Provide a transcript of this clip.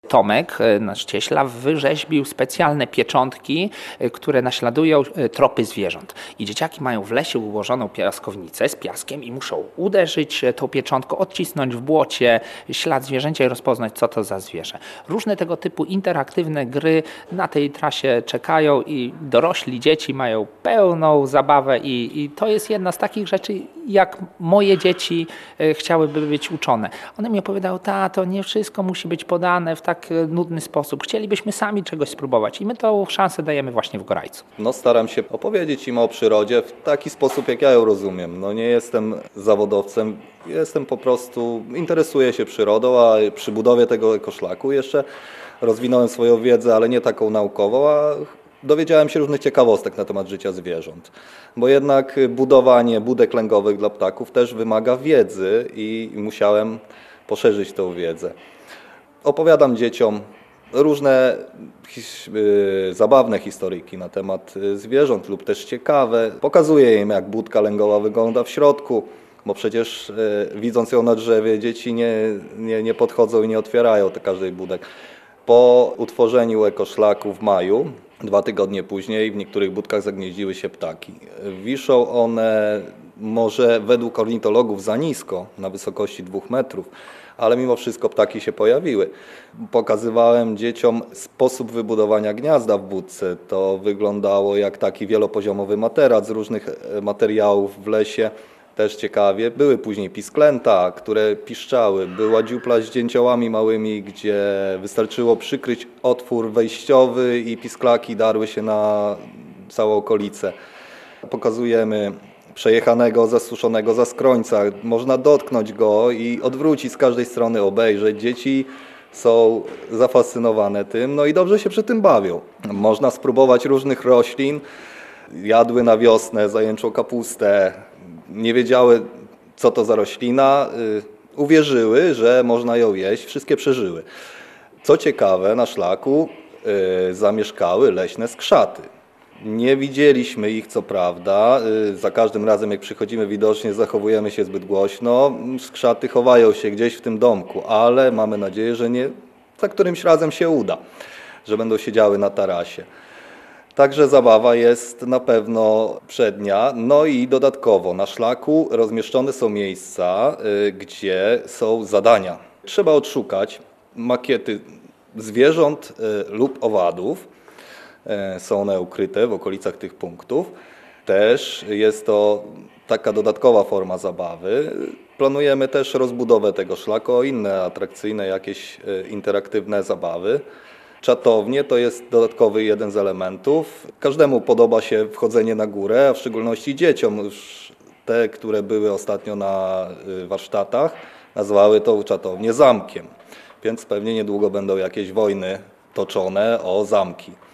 Tomek, nasz cieśla, wyrzeźbił specjalne pieczątki, które naśladują tropy zwierząt. I dzieciaki mają w lesie ułożoną piaskownicę z piaskiem i muszą uderzyć tą pieczątką, odcisnąć w błocie ślad zwierzęcia i rozpoznać, co to za zwierzę. Różne tego typu interaktywne gry na tej trasie czekają i dorośli, dzieci mają pełną zabawę i to jest jedna z takich rzeczy, jak moje dzieci chciałyby być uczone. One mi opowiadały: tato, nie wszystko musi być podane w tak nudny sposób. Chcielibyśmy sami czegoś spróbować i my tą szansę dajemy właśnie w Gorajcu. Staram się opowiedzieć im o przyrodzie w taki sposób, jak ja ją rozumiem. Nie jestem zawodowcem, jestem po prostu, interesuję się przyrodą, a przy budowie tego ekoszlaku jeszcze rozwinąłem swoją wiedzę, ale nie taką naukową, a dowiedziałem się różnych ciekawostek na temat życia zwierząt. Bo jednak budowanie budek lęgowych dla ptaków też wymaga wiedzy i musiałem poszerzyć tą wiedzę. Opowiadam dzieciom różne zabawne historyjki na temat zwierząt lub też ciekawe. Pokazuję im, jak budka lęgowa wygląda w środku, bo przecież widząc ją na drzewie, dzieci nie podchodzą i nie otwierają każdej budek. Po utworzeniu ekoszlaku w maju, 2 tygodnie później, w niektórych budkach zagnieździły się ptaki. Wiszą one może według ornitologów za nisko, na wysokości 2 metrów, ale mimo wszystko ptaki się pojawiły. Pokazywałem dzieciom sposób wybudowania gniazda w budce. To wyglądało jak taki wielopoziomowy materac z różnych materiałów w lesie. Też ciekawie, były później pisklęta, które piszczały. Była dziupla z dzięciołami małymi, gdzie wystarczyło przykryć otwór wejściowy i pisklaki darły się na całą okolicę. Pokazujemy przejechanego, zasuszonego zaskrońca. Można dotknąć go i odwrócić z każdej strony, obejrzeć. Dzieci są zafascynowane tym, i dobrze się przy tym bawią. Można spróbować różnych roślin. Jadły na wiosnę zajęczą kapustę. Nie wiedziały, co to za roślina. Uwierzyły, że można ją jeść. Wszystkie przeżyły. Co ciekawe, na szlaku zamieszkały leśne skrzaty. Nie widzieliśmy ich, co prawda. Za każdym razem, jak przychodzimy, widocznie zachowujemy się zbyt głośno. Skrzaty chowają się gdzieś w tym domku, ale mamy nadzieję, że za którymś razem się uda, że będą siedziały na tarasie. Także zabawa jest na pewno przednia. I dodatkowo na szlaku rozmieszczone są miejsca, gdzie są zadania. Trzeba odszukać makiety zwierząt lub owadów. Są one ukryte w okolicach tych punktów. Też jest to taka dodatkowa forma zabawy. Planujemy też rozbudowę tego szlaku o inne atrakcyjne, jakieś interaktywne zabawy. Czatownie to jest dodatkowy jeden z elementów. Każdemu podoba się wchodzenie na górę, a w szczególności dzieciom. Już te, które były ostatnio na warsztatach, nazwały tą czatownię zamkiem. Więc pewnie niedługo będą jakieś wojny toczone o zamki.